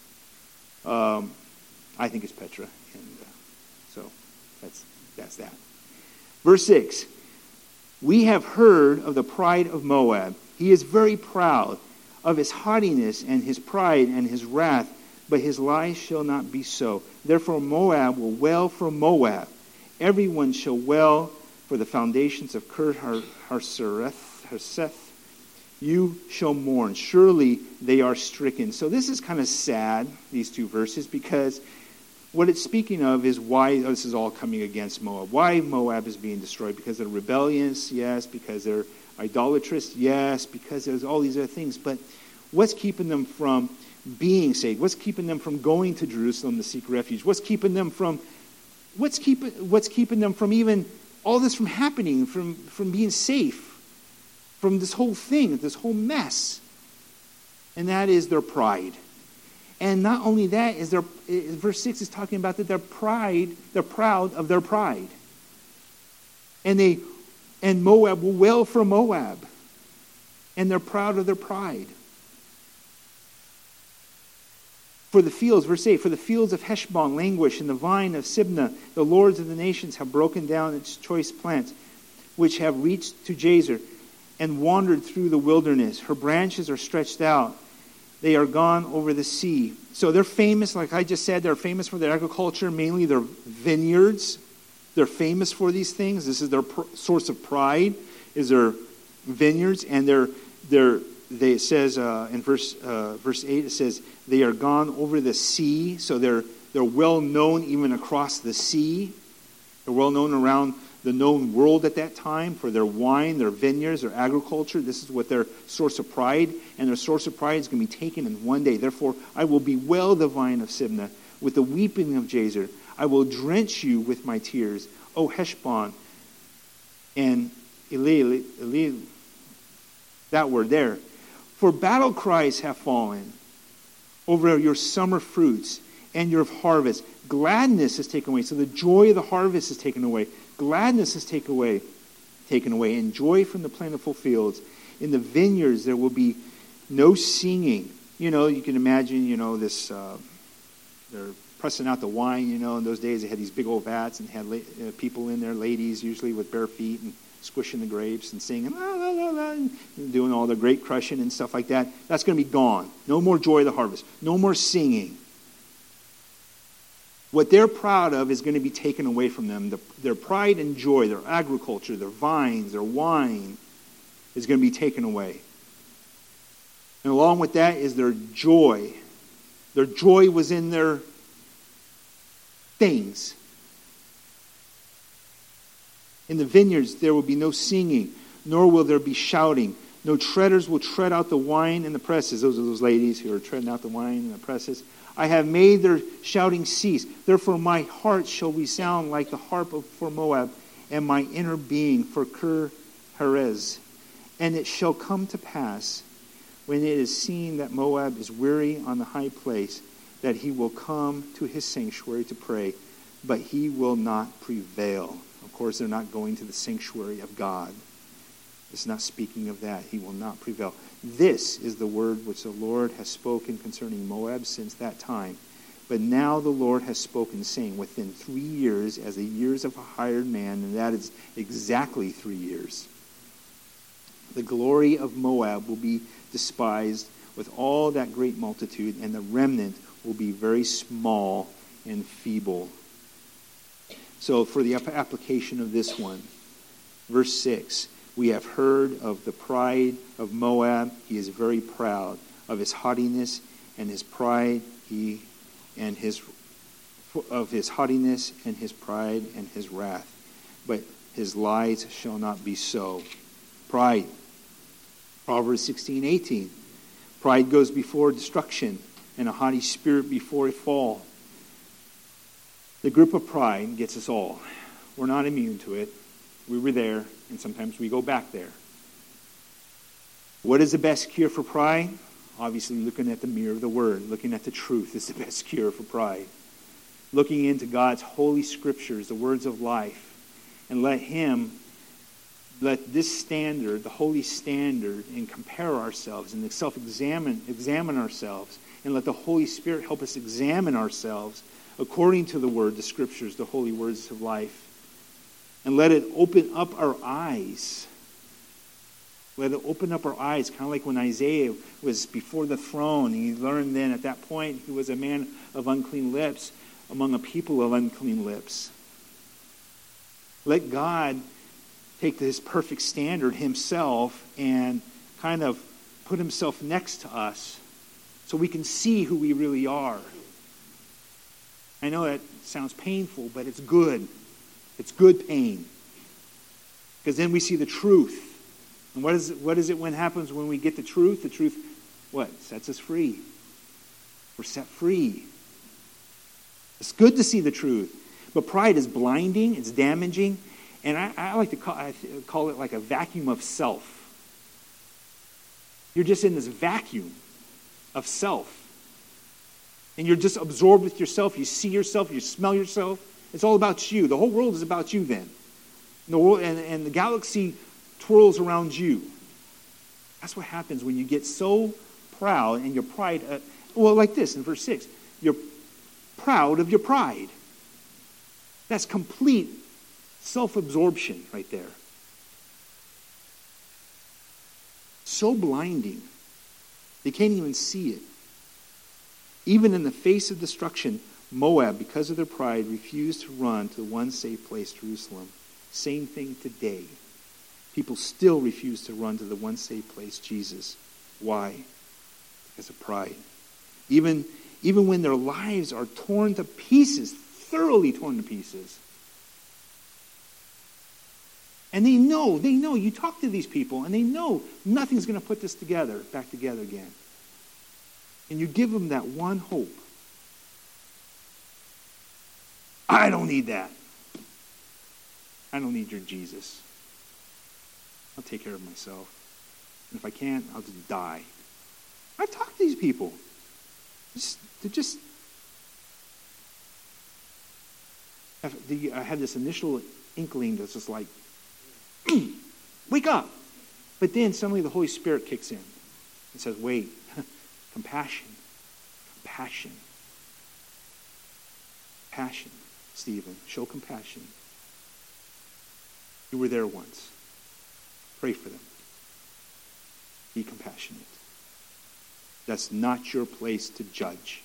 [SPEAKER 1] I think it's Petra. And so that's that. Verse 6, we have heard of the pride of Moab. He is very proud of his haughtiness and his pride and his wrath, but his lies shall not be so. Therefore Moab will wail for Moab. Everyone shall wail for the foundations of Kir Hareseth. You shall mourn. Surely they are stricken. So this is kind of sad, these 2 verses, because what it's speaking of is why this is all coming against Moab. Why Moab is being destroyed. Because they're rebellious, yes. Because they're idolatrous, yes. Because there's all these other things. But what's keeping them from being saved? What's keeping them from going to Jerusalem to seek refuge? What's keeping them from even all this from happening, from being safe, from this whole thing, this whole mess? And that is their pride. And not only that, verse 6 is talking about that they're proud of their pride. And Moab will wail for Moab. And they're proud of their pride. For the fields, verse 8, for the fields of Heshbon languish, and the vine of Sibnah, the lords of the nations have broken down its choice plants, which have reached to Jazer, and wandered through the wilderness. Her branches are stretched out. They are gone over the sea. So they're famous, like I just said, they're famous for their agriculture, mainly their vineyards. They're famous for these things. This is their source of pride, is their vineyards. And it says in verse 8, it says, they are gone over the sea. So they're well known even across the sea. They're well known around the known world at that time for their wine, their vineyards, their agriculture. This is what their source of pride. And their source of pride is going to be taken in one day. Therefore, I will bewail the vine of Sibnah with the weeping of Jazer. I will drench you with my tears, O Heshbon and Eli, that word there. For battle cries have fallen over your summer fruits and your harvest. Gladness is taken away. So the joy of the harvest is taken away. Gladness is taken away, and joy from the plentiful fields. In the vineyards there will be no singing. You can imagine, this, they're pressing out the wine, in those days they had these big old vats and had people in there, ladies usually with bare feet and squishing the grapes and singing, la, la, la, la, and doing all the grape crushing and stuff like that. That's going to be gone. No more joy of the harvest. No more singing. What they're proud of is going to be taken away from them. Their pride and joy, their agriculture, their vines, their wine is going to be taken away. And along with that is their joy. Their joy was in their things. In the vineyards there will be no singing, nor will there be shouting. No treaders will tread out the wine in the presses. Those are those ladies who are treading out the wine in the presses. I have made their shouting cease. Therefore my heart shall resound like the harp for Moab, and my inner being for Kir Herez. And it shall come to pass, when it is seen that Moab is weary on the high place, that he will come to his sanctuary to pray, but he will not prevail. Of course, they're not going to the sanctuary of God. It's not speaking of that. He will not prevail. This is the word which the Lord has spoken concerning Moab since that time. But now the Lord has spoken, saying, within 3 years, as the years of a hired man, and that is exactly 3 years, the glory of Moab will be despised with all that great multitude, and the remnant will be very small and feeble. So for the application of this one, verse 6, we have heard of the pride of Moab. He is very proud of his haughtiness and his pride. Of his haughtiness and his pride and his wrath. But his lies shall not be so. Pride. Proverbs 16:18. Pride goes before destruction, and a haughty spirit before a fall. The grip of pride gets us all. We're not immune to it. We were there, and sometimes we go back there. What is the best cure for pride? Obviously, looking at the mirror of the Word, looking at the truth is the best cure for pride. Looking into God's holy scriptures, the words of life, and let this standard, the holy standard, and compare ourselves and examine ourselves, and let the Holy Spirit help us examine ourselves according to the Word, the scriptures, the holy words of life. And let it open up our eyes. Let it open up our eyes, kind of like when Isaiah was before the throne. He learned then at that point he was a man of unclean lips among a people of unclean lips. Let God take his perfect standard himself and kind of put himself next to us so we can see who we really are. I know that sounds painful, but it's good. It's good pain. Because then we see the truth. And what is it when happens when we get the truth? The truth, what? Sets us free. We're set free. It's good to see the truth. But pride is blinding, it's damaging, and I like to call it like a vacuum of self. You're just in this vacuum of self. And you're just absorbed with yourself. You see yourself, you smell yourself. It's all about you. The whole world is about you then. And the galaxy twirls around you. That's what happens when you get so proud and your pride, like this in verse 6. You're proud of your pride. That's complete self-absorption right there. So blinding. They can't even see it. Even in the face of destruction, Moab, because of their pride, refused to run to the one safe place, Jerusalem. Same thing today. People still refuse to run to the one safe place, Jesus. Why? Because of pride. Even when their lives are torn to pieces, thoroughly torn to pieces. And they know, you talk to these people, and they know nothing's going to put this back together again. And you give them that one hope. I don't need that. I don't need your Jesus. I'll take care of myself. And if I can't, I'll just die. I've talked to these people. I had this initial inkling that's just like, wake up. But then suddenly the Holy Spirit kicks in and says, wait, compassion. Passion, Stephen. Show compassion. You were there once. Pray for them. Be compassionate. That's not your place to judge.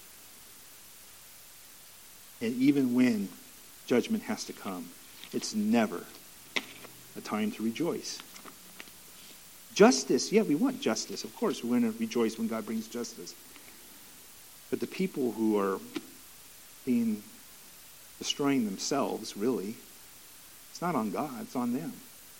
[SPEAKER 1] And even when judgment has to come, it's never a time to rejoice. Justice, yeah, we want justice. Of course, we're going to rejoice when God brings justice. But the people who are destroying themselves, really, it's not on God, it's on them.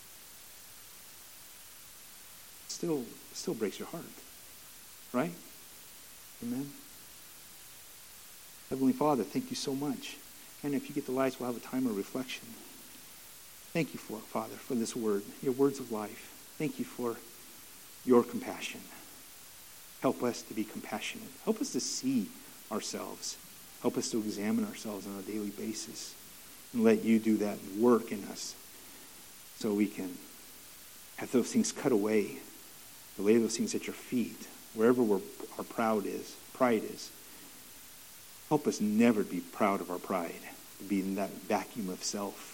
[SPEAKER 1] It still breaks your heart. Right? Amen? Heavenly Father, thank you so much. And if you get the lights, we'll have a time of reflection. Thank you, Father, for this word, your words of life. Thank you for your compassion. Help us to be compassionate. Help us to see ourselves. Help us to examine ourselves on a daily basis. And let you do that work in us so we can have those things cut away. Lay those things at your feet, wherever our pride is. Help us never be proud of our pride, to be in that vacuum of self.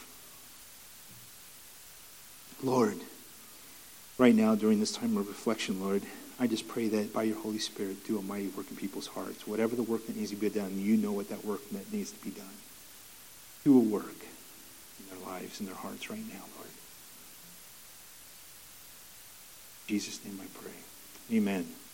[SPEAKER 1] Lord, right now during this time of reflection, Lord, I just pray that by your Holy Spirit, do a mighty work in people's hearts. Whatever the work that needs to be done, you know what that work that needs to be done. Do a work in their lives, in their hearts right now, Lord. In Jesus' name I pray. Amen.